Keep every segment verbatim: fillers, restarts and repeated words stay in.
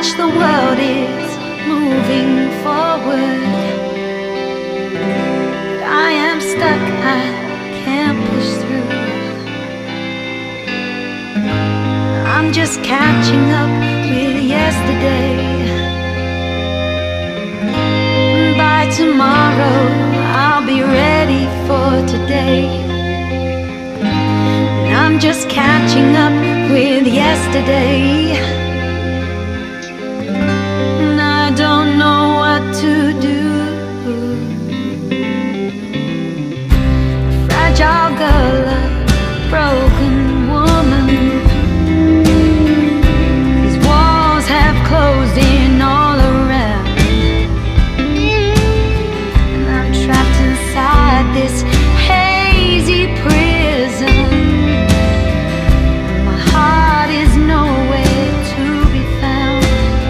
much the world is moving forward. But I am stuck, I can't push through. I'm just catching up with yesterday. By tomorrow I'll be ready for today. And I'm just catching up with yesterday. And I don't know what to do. Fragile girl, a broken woman. These walls have closed in all around, and I'm trapped inside this hazy prison. My heart is nowhere to be found.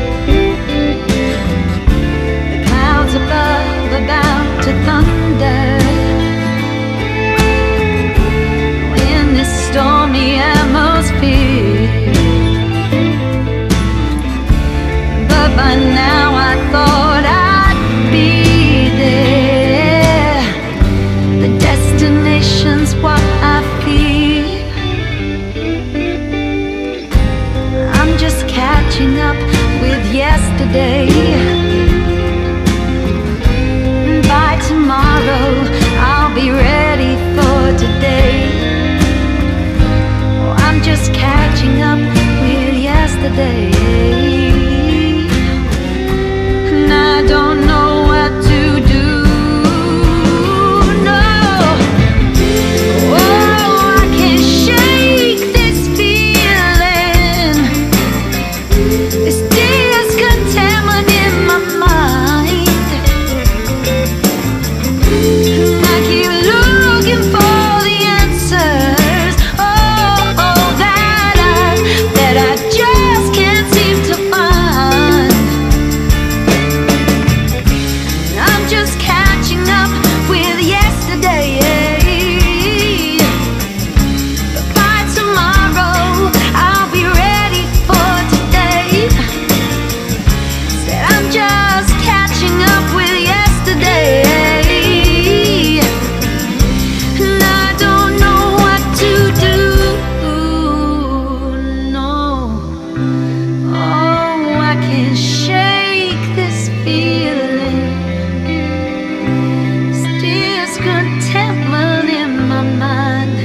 The clouds above about to thunder in this stormy atmosphere. But by now I thought I'd be there. The destination's what I fear. I'm just catching up with yesterday. By tomorrow I'll be ready for today. Oh, I'm just catching up with yesterday. And I don't know what to do. No. Oh, I can't shake this feeling, this discontentment in my mind. And I keep looking for the answers, oh, oh, that I, that I just can't seem to find. I'm just catching up with yesterday. But by tomorrow I'll be ready for today. Said I'm just catching up with yesterday. And I don't know what to do. No. Oh, I can't shake this feeling, this discontentment in my mind.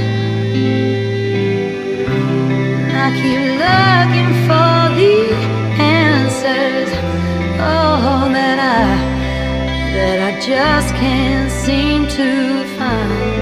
And I keep looking for the answers, oh, that I, that I just can't seem to find.